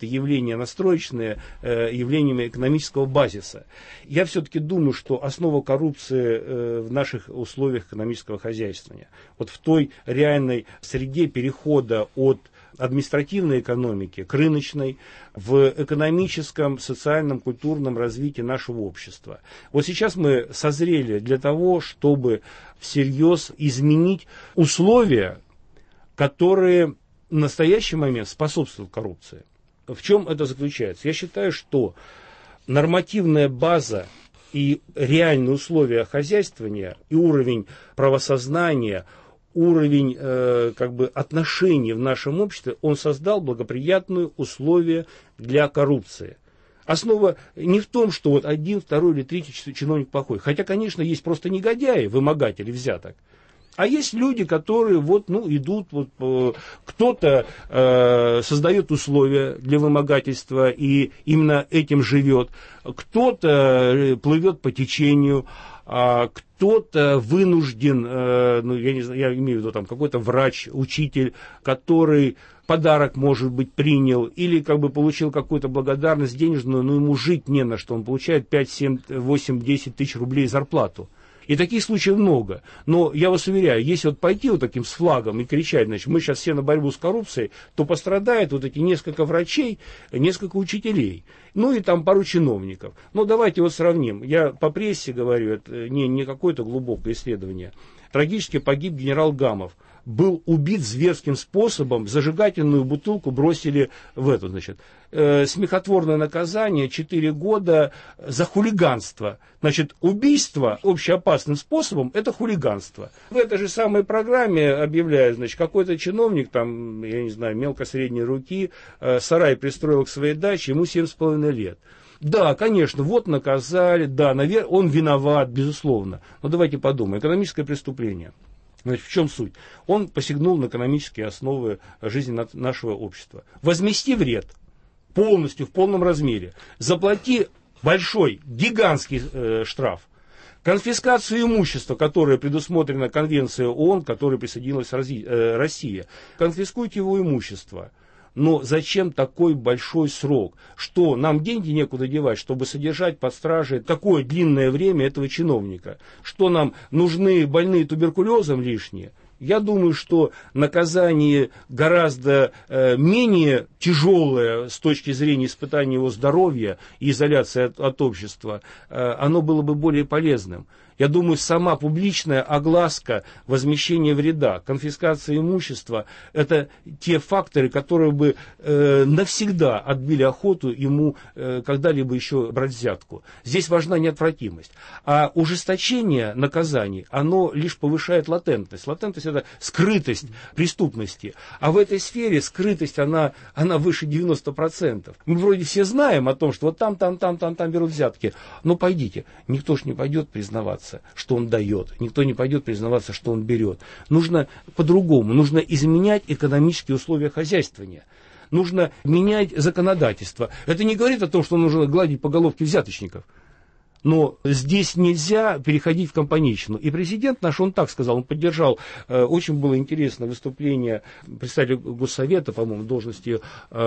менее настроечные э, явлениями экономического базиса. Я все-таки думаю, что основа коррупции э, в наших условиях экономического хозяйствования, вот в той реальной среде перехода от административной экономики к рыночной, в экономическом, социальном, культурном развитии нашего общества. Вот сейчас мы созрели для того, чтобы всерьез изменить условия, которые в настоящий момент способствуют коррупции. В чем это заключается? Я считаю, что нормативная база и реальные условия хозяйствования, и уровень правосознания, уровень э, как бы отношений в нашем обществе, он создал благоприятные условия для коррупции. Основа не в том, что вот один, второй или третий чиновник плохой. Хотя, конечно, есть просто негодяи, вымогатели взяток. А есть люди, которые вот, ну, идут, вот, э, кто-то э, создает условия для вымогательства и именно этим живет, кто-то плывет по течению, а кто-то вынужден, э, ну, я не знаю, я имею в виду там какой-то врач, учитель, который подарок, может быть, принял или как бы получил какую-то благодарность денежную, но ему жить не на что, он получает пять, семь, восемь, десять тысяч рублей зарплату. И таких случаев много. Но я вас уверяю, если вот пойти вот таким с флагом и кричать, значит, мы сейчас все на борьбу с коррупцией, то пострадает вот эти несколько врачей, несколько учителей, ну и там пару чиновников. Но давайте вот сравним. Я по прессе говорю, это не, не какое-то глубокое исследование. Трагически погиб генерал Гамов. Был убит зверским способом, зажигательную бутылку бросили в эту, значит, э, смехотворное наказание, четыре года за хулиганство. Значит, убийство общеопасным способом – это хулиганство. В этой же самой программе объявляют, значит, какой-то чиновник, там, я не знаю, мелко-средней руки, э, сарай пристроил к своей даче, ему семь с половиной лет. Да, конечно, вот наказали, да, наверное, он виноват, безусловно. Но давайте подумаем, экономическое преступление. Значит, в чем суть? Он посягнул на экономические основы жизни нашего общества. Возмести вред полностью, в полном размере. Заплати большой, гигантский э, штраф. Конфискацию имущества, которое предусмотрено Конвенцией ООН, к которой присоединилась э, Россия. Конфискуйте его имущество. Но зачем такой большой срок? Что, нам деньги некуда девать, чтобы содержать под стражей такое длинное время этого чиновника? Что, нам нужны больные туберкулезом лишние? Я думаю, что наказание гораздо э, менее тяжелое с точки зрения испытания его здоровья и изоляции от, от общества, э, оно было бы более полезным. Я думаю, сама публичная огласка возмещения вреда, конфискация имущества – это те факторы, которые бы э, навсегда отбили охоту ему э, когда-либо еще брать взятку. Здесь важна неотвратимость. А ужесточение наказаний, оно лишь повышает латентность. Латентность – это скрытость преступности. А в этой сфере скрытость, она, она выше девяноста процентов. Мы вроде все знаем о том, что вот там, там, там, там, там берут взятки. Но пойдите, никто ж не пойдет признаваться, что он дает. Никто не пойдет признаваться, что он берет. Нужно по-другому. Нужно изменять экономические условия хозяйствования. Нужно менять законодательство. Это не говорит о том, что нужно гладить по головке взяточников. Но здесь нельзя переходить в компанейщину. И президент наш, он так сказал, он поддержал, э, очень было интересное выступление представителя Госсовета, по-моему, в должности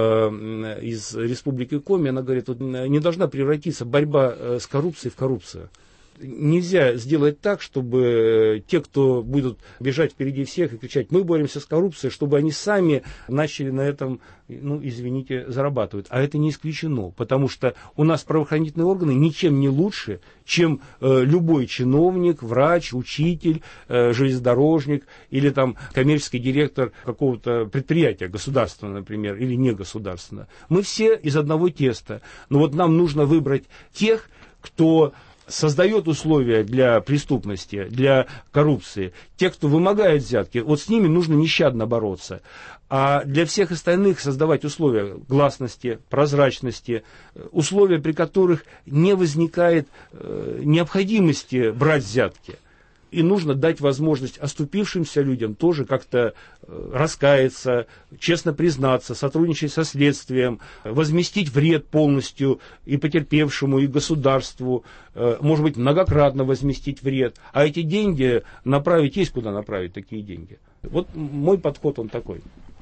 э, из Республики Коми. Она говорит, вот, не должна превратиться борьба э, с коррупцией в коррупцию. Нельзя сделать так, чтобы те, кто будут бежать впереди всех и кричать, мы боремся с коррупцией, чтобы они сами начали на этом, ну, извините, зарабатывать. А это не исключено, потому что у нас правоохранительные органы ничем не лучше, чем э, любой чиновник, врач, учитель, э, железнодорожник или там коммерческий директор какого-то предприятия, государственного, например, или негосударственного. Мы все из одного теста. Но вот нам нужно выбрать тех, кто создает условия для преступности, для коррупции, те, кто вымогает взятки, вот с ними нужно нещадно бороться. А для всех остальных создавать условия гласности, прозрачности, условия, при которых не возникает э, необходимости брать взятки. И нужно дать возможность оступившимся людям тоже как-то раскаяться, честно признаться, сотрудничать со следствием, возместить вред полностью и потерпевшему, и государству, может быть, многократно возместить вред. А эти деньги направить, есть куда направить такие деньги. Вот мой подход, он такой.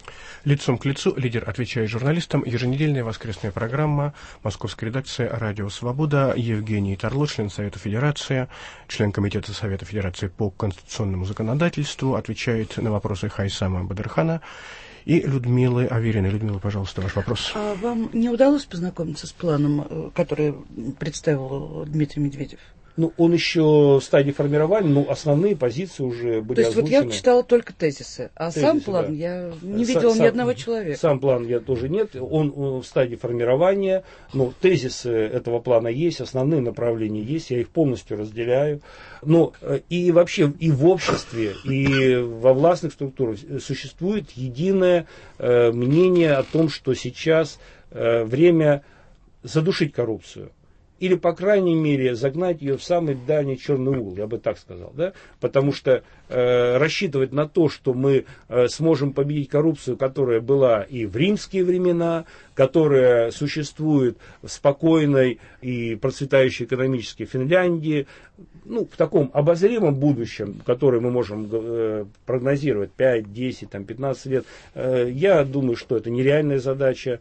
Лицом к лицу лидер отвечает журналистам. Еженедельная воскресная программа. Московская редакция «Радио Свобода». Евгений Тарло, член Совета Федерации, член Комитета Совета Федерации по конституционному законодательству, отвечает на вопросы Хайсама Бадырхана и Людмилы Авериной. Людмила, пожалуйста, ваш вопрос. А вам не удалось познакомиться с планом, который представил Дмитрий Медведев? Ну, он еще в стадии формирования, но основные позиции уже были озвучены. То есть озвучены. Вот я читала только тезисы, а тезисы, сам план да. я не С, видела сам, ни одного человека. Сам план я тоже нет, он, он в стадии формирования, но тезисы этого плана есть, основные направления есть, я их полностью разделяю. Но и вообще и в обществе, и во властных структурах существует единое э, мнение о том, что сейчас э, время задушить коррупцию. Или, по крайней мере, загнать ее в самый дальний черный угол, я бы так сказал. Да? Потому что э, рассчитывать на то, что мы э, сможем победить коррупцию, которая была и в римские времена, которая существует в спокойной и процветающей экономической Финляндии, ну, в таком обозримом будущем, которое мы можем э, прогнозировать пять, десять, пятнадцать лет, э, я думаю, что это нереальная задача.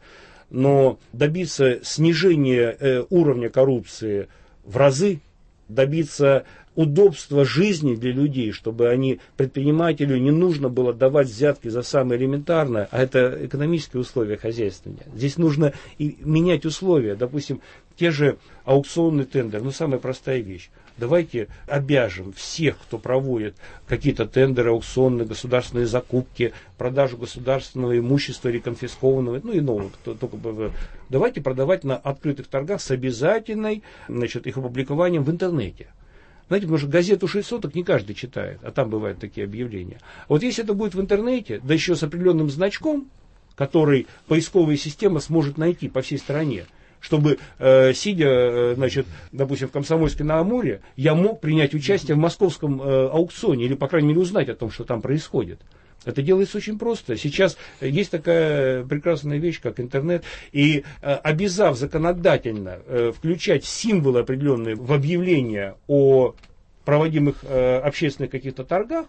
Но добиться снижения э, уровня коррупции в разы, добиться удобства жизни для людей, чтобы они, предпринимателю не нужно было давать взятки за самое элементарное, а это экономические условия хозяйствования. Здесь нужно и менять условия. Допустим, те же аукционный тендер, ну самая простая вещь. Давайте обяжем всех, кто проводит какие-то тендеры, аукционные, государственные закупки, продажу государственного имущества или конфискованного, ну и нового, кто только бы. Давайте продавать на открытых торгах с обязательной, значит, их опубликованием в интернете. Знаете, потому что газету «Шесть соток» не каждый читает, а там бывают такие объявления. Вот если это будет в интернете, да еще с определенным значком, который поисковая система сможет найти по всей стране, чтобы, э, сидя, э, значит, допустим, в Комсомольске-на-Амуре, я мог принять участие в московском э, аукционе, или, по крайней мере, узнать о том, что там происходит. Это делается очень просто. Сейчас есть такая прекрасная вещь, как интернет, и э, обязав законодательно э, включать символы определенные в объявления о проводимых э, общественных каких-то торгах,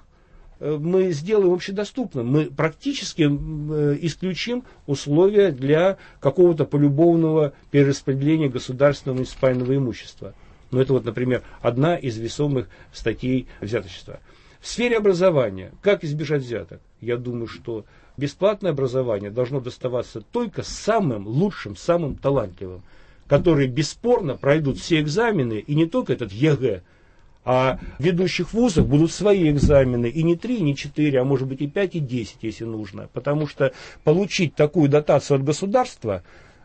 мы сделаем общедоступным, мы практически исключим условия для какого-то полюбовного перераспределения государственного муниципального имущества. Ну, это вот, например, одна из весомых статей взяточества. В сфере образования, как избежать взяток? Я думаю, что бесплатное образование должно доставаться только самым лучшим, самым талантливым, которые бесспорно пройдут все экзамены, и не только этот ЕГЭ, а в ведущих вузах будут свои экзамены, и не три, и не четыре, а может быть и пять, и десять, если нужно. Потому что получить такую дотацию от государства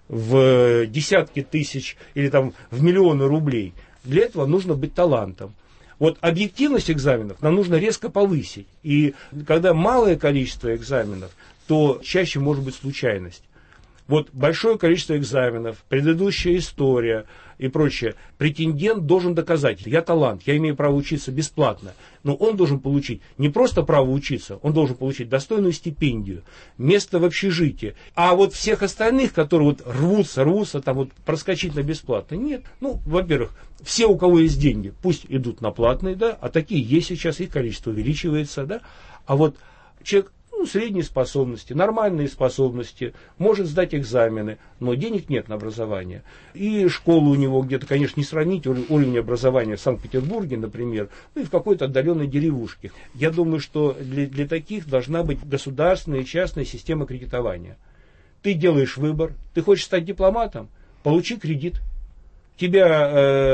в десятки тысяч или там в миллионы рублей, для этого нужно быть талантом. Вот объективность экзаменов нам нужно резко повысить. И когда малое количество экзаменов, то чаще может быть случайность. Вот большое количество экзаменов, предыдущая история и прочее. Претендент должен доказать, я талант, я имею право учиться бесплатно. Но он должен получить не просто право учиться, он должен получить достойную стипендию, место в общежитии. А вот всех остальных, которые вот рвутся, рвутся, там вот проскочить на бесплатно, нет. Ну, во-первых, все, у кого есть деньги, пусть идут на платные, да, а такие есть сейчас, их количество увеличивается, да. А вот человек, ну, средние способности, нормальные способности, может сдать экзамены, но денег нет на образование. И школа у него где-то, конечно, не сравнить уровень образования в Санкт-Петербурге, например, ну и в какой-то отдаленной деревушке. Я думаю, что для, для таких должна быть государственная и частная система кредитования. Ты делаешь выбор, ты хочешь стать дипломатом, получи кредит. Тебя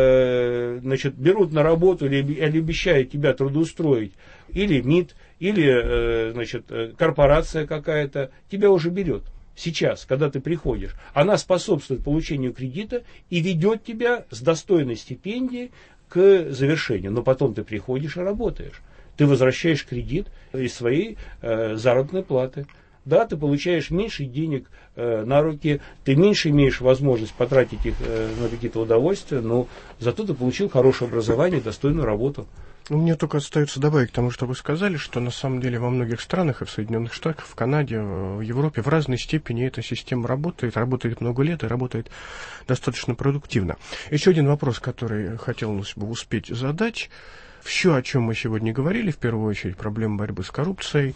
э, значит, берут на работу или, или обещают тебя трудоустроить, или МИД, или э, значит, корпорация какая-то, тебя уже берет сейчас, когда ты приходишь. Она способствует получению кредита и ведет тебя с достойной стипендией к завершению. Но потом ты приходишь и работаешь. Ты возвращаешь кредит из своей э, заработной платы. Да, ты получаешь меньше денег э, на руки, ты меньше имеешь возможность потратить их э, на какие-то удовольствия, но зато ты получил хорошее образование, достойную работу. Мне только остается добавить к тому, что вы сказали, что на самом деле во многих странах, и в Соединенных Штатах, в Канаде, в Европе, в разной степени эта система работает, работает много лет и работает достаточно продуктивно. Еще один вопрос, который хотелось бы успеть задать. Все, о чем мы сегодня говорили, в первую очередь проблема борьбы с коррупцией,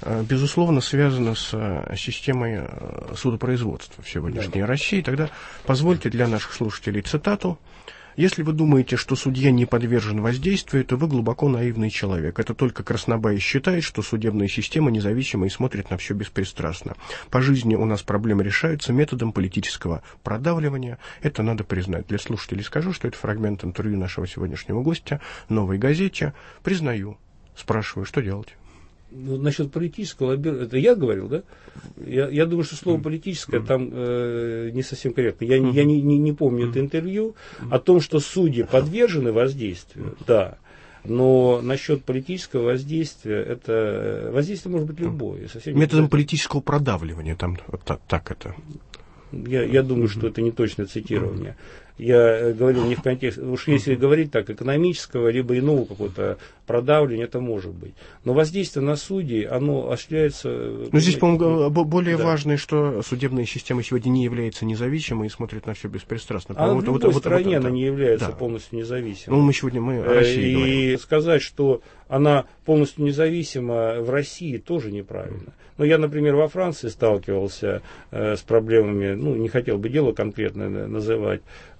безусловно, связано с системой судопроизводства в сегодняшней да. России. Тогда позвольте для наших слушателей цитату. «Если вы думаете, что судья не подвержен воздействию, то вы глубоко наивный человек. Это только Краснобай считает, что судебная система независима и смотрит на все беспристрастно. По жизни у нас проблемы решаются методом политического продавливания. Это надо признать». Для слушателей скажу, что это фрагмент интервью нашего сегодняшнего гостя «Новой газете». Признаю. Спрашиваю, что делать? Ну, насчет политического лоббирования, это я говорил, да? Я, я думаю, что слово политическое mm. там э, не совсем корректно. Я, mm. я не, не, не помню mm. это интервью о том, что судьи подвержены воздействию, да. Но насчет политического воздействия, это воздействие может быть любое. Совсем методом политического продавливания, там так, так это. Я, я думаю, что это не точное цитирование. Я говорил не в контексте, уж если говорить так, экономического, либо иного какого-то продавления, это может быть. Но воздействие на судей, оно осуществляется... Но здесь, по-моему, более да. важно, что судебная система сегодня не является независимой и смотрит на все беспристрастно. А в вот, любой вот, стране вот, она вот, не является да. полностью независимой. Ну, мы сегодня мы о России и говорим. И сказать, что она полностью независима в России, тоже неправильно. Но я, например, во Франции сталкивался э, с проблемами, ну, не хотел бы дело конкретно называть,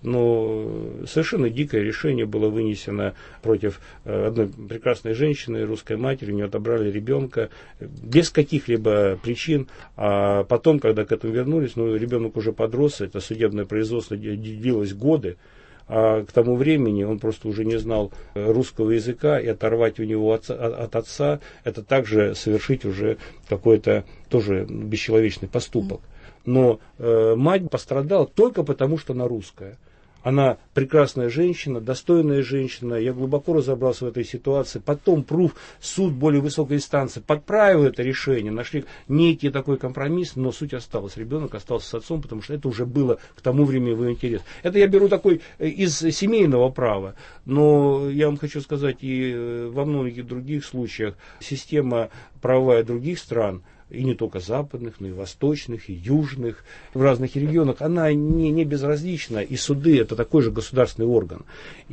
но совершенно дикое решение было вынесено против э, одной прекрасной женщины, русской матери, у нее отобрали ребенка без каких-либо причин, а потом, когда к этому вернулись, ну, ребенок уже подрос, это судебное производство длилось годы, а к тому времени он просто уже не знал русского языка, и оторвать у него отца, от отца, это также совершить уже какой-то тоже бесчеловечный поступок. Но э, мать пострадала только потому, что она русская. Она прекрасная женщина, достойная женщина. Я глубоко разобрался в этой ситуации. Потом ПРУФ, суд более высокой инстанции, подправил это решение. Нашли некий такой компромисс, но суть осталась. Ребенок остался с отцом, потому что это уже было к тому времени в его интерес. Это я беру такой из семейного права. Но я вам хочу сказать, и во многих других случаях система правовая других стран, и не только западных, но и восточных, и южных, в разных регионах, она не, не безразлична, и суды это такой же государственный орган.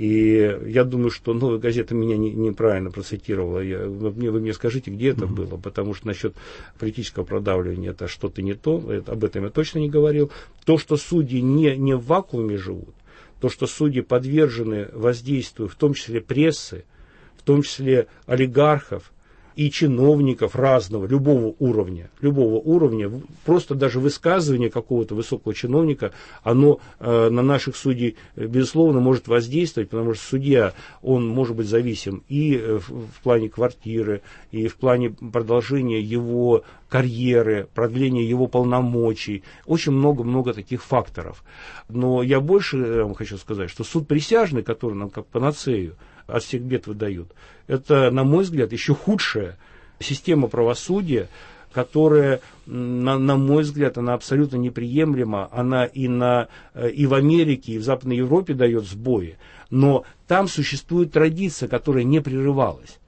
И я думаю, что «Новая газета» меня не, неправильно процитировала. Я, вы, мне, вы мне скажите, где это было, потому что насчет политического продавливания это что-то не то, это, об этом я точно не говорил. То, что судьи не, не в вакууме живут, то, что судьи подвержены воздействию, в том числе прессы, в том числе олигархов, и чиновников разного, любого уровня, любого уровня, просто даже высказывание какого-то высокого чиновника, оно э, на наших судей, безусловно, может воздействовать, потому что судья, он может быть зависим и в, в плане квартиры, и в плане продолжения его карьеры, продления его полномочий, очень много-много таких факторов. Но я больше вам хочу сказать, что суд присяжный, который нам как панацею от всех бед выдают, это, на мой взгляд, еще худшая система правосудия, которая, на, на мой взгляд, она абсолютно неприемлема, она и, на, и в Америке, и в Западной Европе дает сбои, но там существует традиция, которая не прерывалась.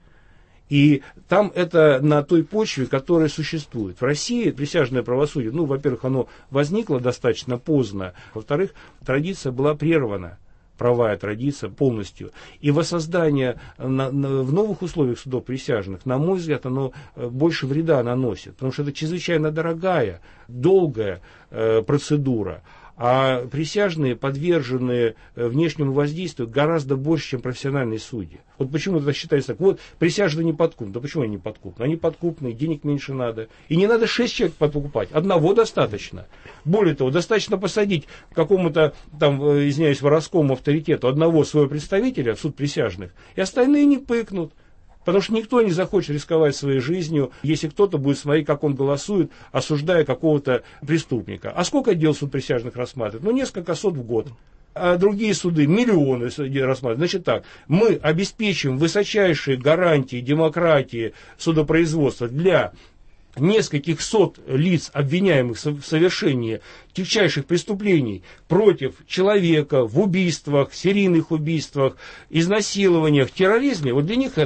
И там это на той почве, которая существует. В России присяжное правосудие, ну, во-первых, оно возникло достаточно поздно, во-вторых, традиция была прервана. Правовая традиция полностью. И воссоздание на, на, в новых условиях судов присяжных, на мой взгляд, оно больше вреда наносит. Потому что это чрезвычайно дорогая, долгая э, процедура. А присяжные, подверженные внешнему воздействию, гораздо больше, чем профессиональные судьи. Вот почему это считается так. Вот присяжные не подкупны. Да почему они не подкупны? Они подкупны, денег меньше надо. И не надо шесть человек покупать. Одного достаточно. Более того, достаточно посадить какому-то, там, извиняюсь, воровскому авторитету одного своего представителя в суд присяжных, и остальные не пыкнут. Потому что никто не захочет рисковать своей жизнью, если кто-то будет смотреть, как он голосует, осуждая какого-то преступника. А сколько дел суд присяжных рассматривает? Ну, несколько сот в год. А другие суды миллионы рассматривают. Значит так, мы обеспечим высочайшие гарантии демократии судопроизводства для нескольких сот лиц, обвиняемых в совершении тягчайших преступлений против человека в убийствах, серийных убийствах, изнасилованиях, терроризме, вот для них это.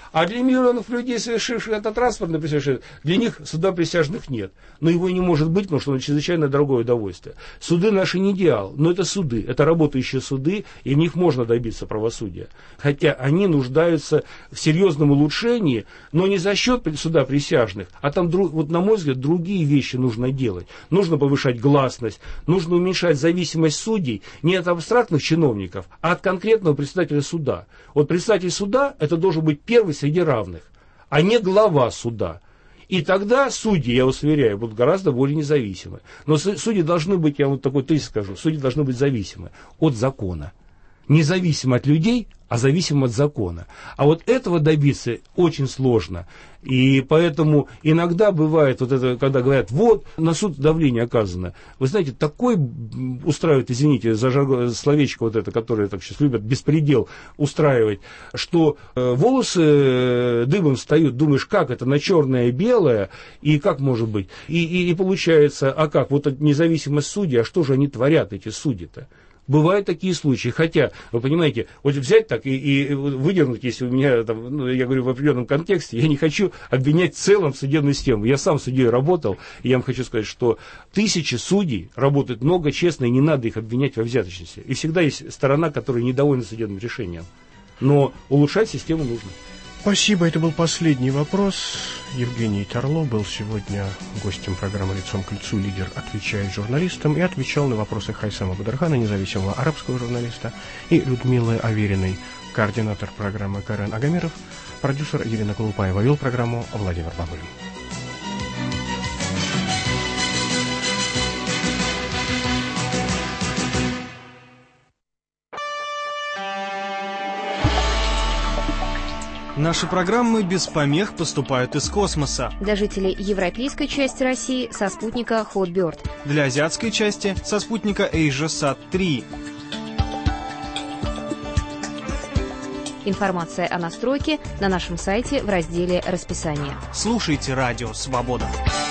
А для миллионов людей, совершивших это транспортное происшествие, для них суда присяжных нет. Но его не может быть, потому что это чрезвычайно дорогое удовольствие. Суды наши не идеал, но это суды, это работающие суды, и в них можно добиться правосудия. Хотя они нуждаются в серьезном улучшении, но не за счет суда присяжных, а там, вот, на мой взгляд, другие вещи нужно делать. Нужно повышать гласность, нужно уменьшать зависимость судей не от абстрактных чиновников, а от конкретного председателя суда. Вот председатель суда – это должен быть первый среди равных, а не глава суда. И тогда судьи, я вас уверяю, будут гораздо более независимы. Но судьи должны быть, я вот такой тезис скажу, судьи должны быть зависимы от закона. Независимо от людей, а зависимо от закона. А вот этого добиться очень сложно. И поэтому иногда бывает, вот это, когда говорят, вот, на суд давление оказано. Вы знаете, такой устраивает, извините за жаргон, словечко вот это, которое так сейчас любят, беспредел устраивать, что э, волосы дыбом встают, думаешь, как это, на черное и белое, и как может быть. И, и, и получается, а как, вот независимость судей, а что же они творят, эти судьи-то? Бывают такие случаи, хотя, вы понимаете, вот взять так и, и выдернуть, если у меня, там, ну, я говорю в определенном контексте, я не хочу обвинять в целом судебную систему. Я сам судьей работал, и я вам хочу сказать, что тысячи судей работают много, честно, и не надо их обвинять во взяточности. И всегда есть сторона, которая недовольна судебным решением. Но улучшать систему нужно. Спасибо, это был последний вопрос. Евгений Тарло был сегодня гостем программы «Лицом к лицу». Лидер отвечает журналистам и отвечал на вопросы Хайсама Бадархана, независимого арабского журналиста, и Людмилы Авериной, координатор программы Карен Агамиров, продюсер Елена Колупаева, вел программу Владимир Бабылин. Наши программы без помех поступают из космоса. Для жителей европейской части России со спутника Hotbird. Для азиатской части со спутника AsiaSat три. Информация о настройке на нашем сайте в разделе «Расписание». Слушайте радио «Свобода».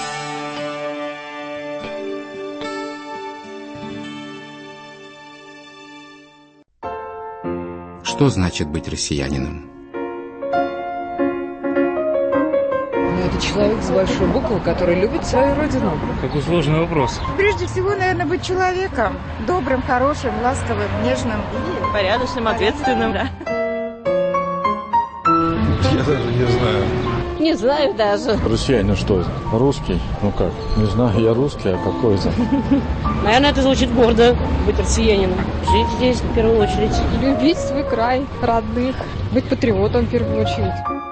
Что значит быть россиянином? Это человек с большой буквы, который любит свою родину. Какой сложный вопрос. Прежде всего, наверное, быть человеком. Добрым, хорошим, ласковым, нежным. И порядочным, ответственным. Да. Я даже не знаю. Не знаю даже. Россиянин что? Русский? Ну как? Не знаю, я русский, а какой это? Наверное, это звучит гордо, быть россиянином. Жить здесь в первую очередь. Любить свой край, родных. Быть патриотом в первую очередь.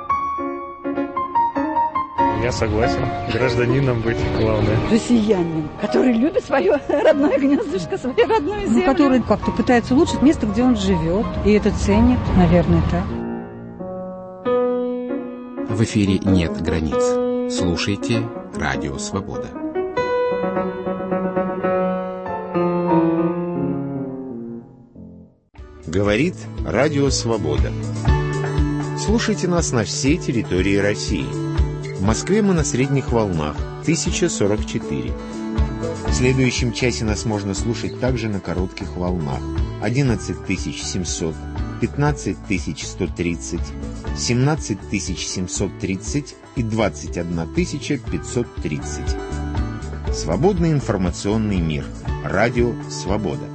Я согласен. Гражданином быть главное. Россиянин, который любит свое родное гнездышко, свою родную землю. Ну, который как-то пытается улучшить место, где он живет. И это ценит, наверное, так. В эфире «Нет границ». Слушайте Радио Свобода. Говорит Радио Свобода. Слушайте нас на всей территории России. В Москве мы на средних волнах тысяча сорок четыре. В следующем часе нас можно слушать также на коротких волнах одиннадцать тысяч семьсот, пятнадцать тысяч сто тридцать, семнадцать тысяч семьсот тридцать и двадцать одна тысяча пятьсот тридцать. Свободный информационный мир. Радио Свобода.